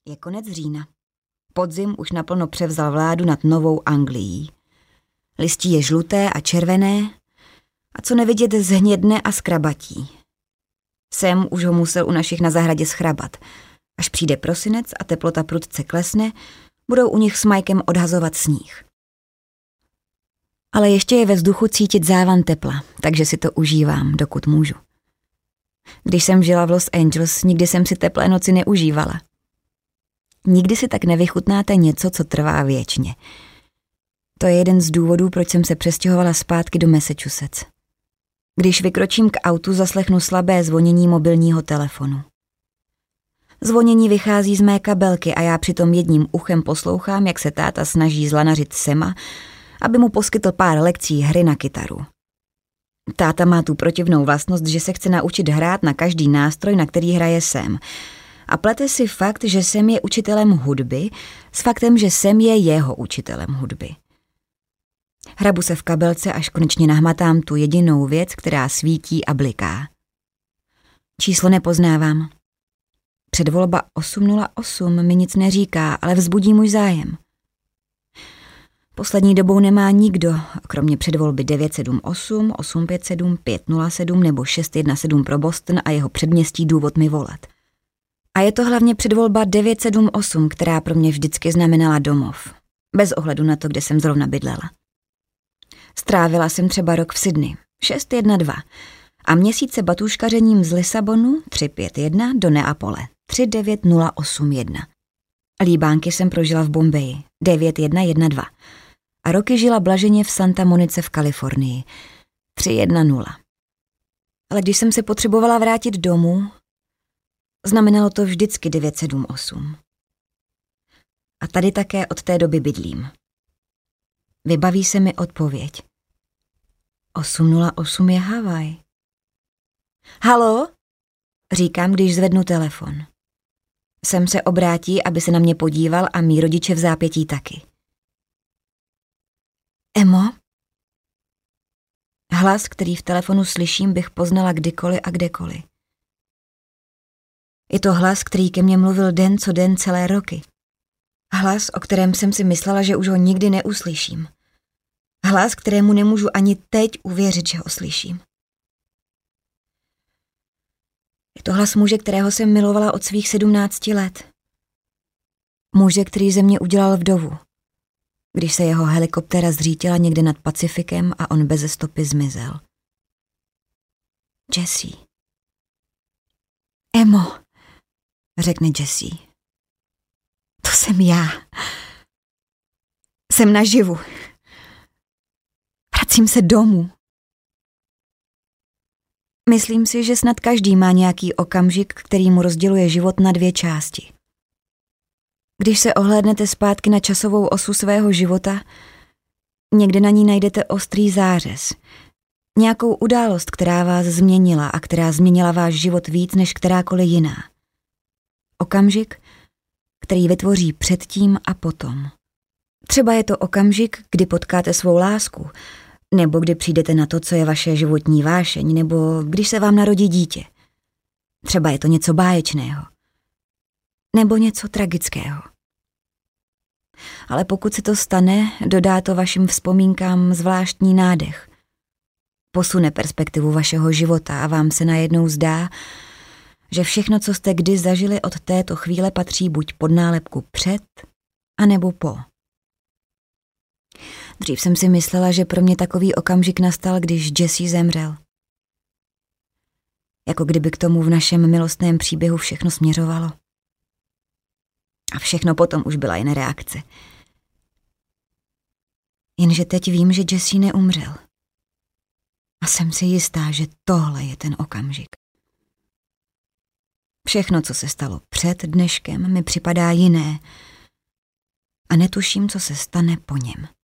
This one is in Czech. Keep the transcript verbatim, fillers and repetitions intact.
Je konec října. Podzim už naplno převzal vládu nad Novou Anglií. Listí je žluté a červené a co nevidět zhnědne a skrabatí. Sam už ho musel u našich na zahradě schrabat. Až přijde prosinec a teplota prudce klesne, budou u nich s Mikem odhazovat sníh. Ale ještě je ve vzduchu cítit závan tepla, takže si to užívám, dokud můžu. Když jsem žila v Los Angeles, nikdy jsem si teplé noci neužívala. Nikdy si tak nevychutnáte něco, co trvá věčně. To je jeden z důvodů, proč jsem se přestěhovala zpátky do Massachusetts. Když vykročím k autu, zaslechnu slabé zvonění mobilního telefonu. Zvonění vychází z mé kabelky a já přitom jedním uchem poslouchám, jak se táta snaží zlanařit Sama, aby mu poskytl pár lekcí hry na kytaru. Táta má tu protivnou vlastnost, že se chce naučit hrát na každý nástroj, na který hraje Sam. A plete si fakt, že Sam je učitelem hudby, s faktem, že Sam je jeho učitelem hudby. Hrabu se v kabelce, až konečně nahmatám tu jedinou věc, která svítí a bliká. Číslo nepoznávám. Předvolba osm nula osm mi nic neříká, ale vzbudí můj zájem. Poslední dobou nemá nikdo, kromě předvolby devět sedm osm, osm pět sedm, pět nula sedm nebo šest jedna sedm pro Boston a jeho předměstí důvod mi volat. A je to hlavně předvolba devět sedm osm, která pro mě vždycky znamenala domov. Bez ohledu na to, kde jsem zrovna bydlela. Strávila jsem třeba rok v Sydney, šest jedna dva, a měsíce batůžkařením z Lisabonu tři pět jedna do Neapole tři devět nula osm jedna. Líbánky jsem prožila v Bombeji devět jedna jedna dva a roky žila blaženě v Santa Monice v Kalifornii tři jedna nula. Ale když jsem se potřebovala vrátit domů, znamenalo to vždycky devět sedm osm. A tady také od té doby bydlím. Vybaví se mi odpověď. osm nula osm je Havaj. Halo? Říkám, když zvednu telefon. Sem se obrátí, aby se na mě podíval a mý rodiče v zápětí taky. Emo? Hlas, který v telefonu slyším, bych poznala kdykoliv a kdekoliv. Je to hlas, který ke mně mluvil den co den celé roky. Hlas, o kterém jsem si myslela, že už ho nikdy neuslyším. Hlas, kterému nemůžu ani teď uvěřit, že ho slyším. Je to hlas muže, kterého jsem milovala od svých sedmnácti let. Muže, který ze mě udělal vdovu, když se jeho helikoptéra zřítila někde nad Pacifikem a on beze stopy zmizel. Jessie. Emo, řekne Jessie. To jsem já. Jsem naživu. Vracím se domů. Myslím si, že snad každý má nějaký okamžik, který mu rozděluje život na dvě části. Když se ohlédnete zpátky na časovou osu svého života, někde na ní najdete ostrý zářez. Nějakou událost, která vás změnila a která změnila váš život víc než kterákoliv jiná. Okamžik, který vytvoří předtím a potom. Třeba je to okamžik, kdy potkáte svou lásku, nebo kdy přijdete na to, co je vaše životní vášeň, nebo když se vám narodí dítě. Třeba je to něco báječného. Nebo něco tragického. Ale pokud se to stane, dodá to vašim vzpomínkám zvláštní nádech. Posune perspektivu vašeho života a vám se najednou zdá, že všechno, co jste kdy zažili od této chvíle, patří buď pod nálepku před, anebo po. Dřív jsem si myslela, že pro mě takový okamžik nastal, když Jessie zemřel. Jako kdyby k tomu v našem milostném příběhu všechno směřovalo. A všechno potom už byla jen reakce. Jenže teď vím, že Jessie neumřel. A jsem si jistá, že tohle je ten okamžik. Všechno, co se stalo před dneškem, mi připadá jiné a netuším, co se stane po něm.